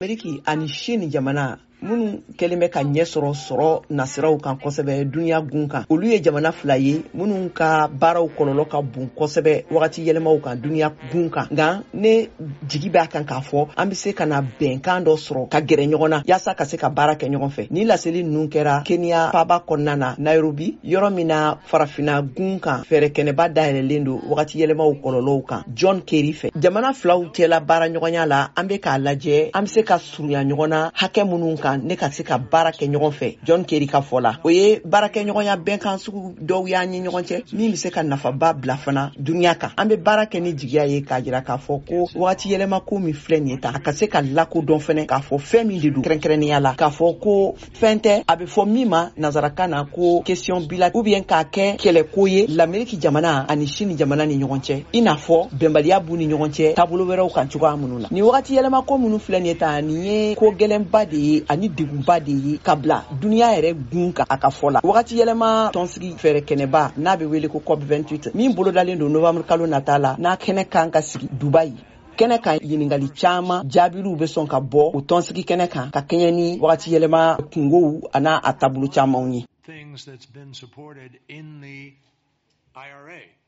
Ameriki ani Chine jamana munu kelime ka ɲɛ sɔrɔ nasiraw kan kosɛbɛ dunya gun kan. Olu ye jamana fila ye munu ka baaraw kɔlɔlɔ ka bon kosɛbɛ wagati yɛlɛmaw kan dunya gun kan. Nka ne jigi b'a kan k'a fɔ an bɛ se ka na bɛnkan dɔ sɔrɔ ka gɛrɛ ɲɔgɔn na yaasa ka se ka baara kɛ ɲɔgɔn fɛ. Ni laseli ninnu kɛra Kenya faaba kɔnɔna na Nairobi yɔrɔ min na farafina gun kan fɛɛrɛ kɛnɛba dayɛlɛlen don wagati yɛlɛmaw kɔlɔlɔw kan John Kerry fɛ. Jamana filaw cɛla baara ɲɔgɔnya la an bɛ k'a lajɛ an bɛ se ka surunya ɲɔgɔn na hakɛ minnu kan ne ka se ka baara kɛ ɲɔgɔn fɛ. John Kerry ka fɔ la o ye baarakɛ ɲɔgɔnya bɛnkan sugu dɔw y'an ni ɲɔgɔn cɛ min bɛ se ka nafaba bila fana dunya kan. An bɛ baara kɛ ni jigiya ye k'a jira k'a fɔ ko wagati yɛlɛma ko min filɛ nin ye ta a ka se ka lakodɔn fɛnɛ k'a fɔ fɛn min de don kɛrɛnkɛrɛnnenya la k'a fɔ ko fɛn tɛ a bɛ fɔ min ma nazarakan na ko question bila ou bien k'a kɛ kɛlɛko ye l'Amérique jamana ani Chine jamana ni ɲɔgɔn cɛ i n'a fɔ bɛnbaliya b'u ni ɲɔgɔn cɛ taabolo wɛrɛw kan cogoya minnu la. Ni wagati yɛlɛma ko minnu filɛ nin ye ta nin ye ko gɛlɛnba de ye ani degunba de ye ka bila dunya yɛrɛ gun kan a ka fɔ la. Wagati yɛlɛma tɔnsigi fɛɛrɛ kɛnɛba n'a bɛ wele ko COP28 min bolodalen don novembre kalo nata la n'a kɛnɛ kan ka sigi Dubai. Kɛnɛ kan ɲiningali caman jaabiw bɛ sɔn ka bɔ o tɔnsigi kɛnɛ kan ka kɛɲɛ ni wagati yɛlɛma kungow a taabolo camanw ye. Things that's been supported in the IRA.